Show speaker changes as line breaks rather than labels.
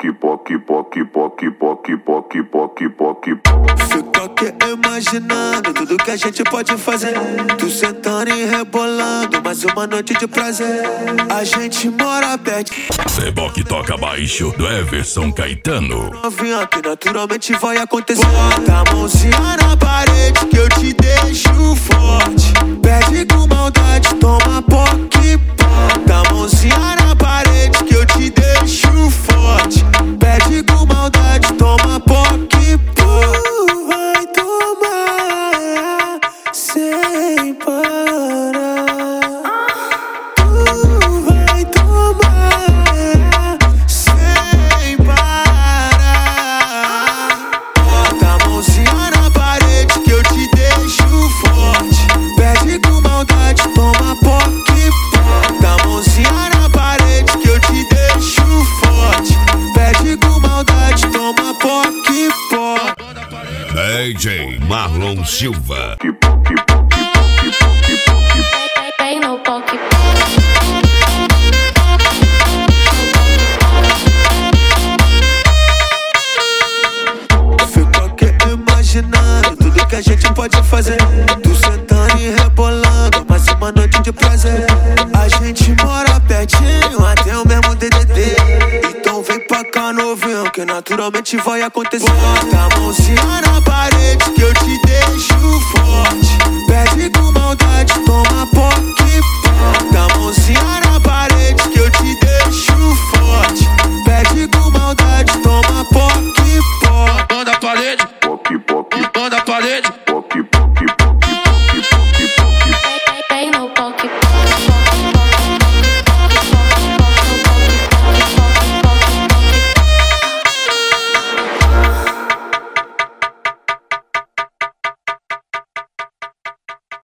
Fica aqui imaginando tudo que a gente pode fazer. Tu sentando e rebolando, mais uma noite de prazer. A gente mora perto.
Seboc toca baixo do Everson Caetano.
Novinha que naturalmente vai acontecer. Bota a mãozinha na parede que eu te deixo forte. Pede com maldade, toma poque. Bota a mãozinha na parede que eu te deixo forte. Pede com maldade, toma poque. Vai tomar sem parar. Vai tomar sem parar. Bota a mãozinha na parede que eu te deixo forte. Pede com maldade, toma poque. Bota a mãozinha na parede que eu te deixo forte. Pede com maldade, toma poque.
DJ Marlon Silva.
Tem no poque.
Fico aqui imaginando tudo que a gente pode fazer. Tu sentando e rebolando, mais uma noite de prazer. A gente mora pertinho, até o mesmo DDD. Então vem pra cá, novinho, que naturalmente vai acontecer. Bota a mãozinha na parede que eu te deixo forte. Pede com maldade, toma poque. Bota a mãozinha na parede que eu te deixo forte.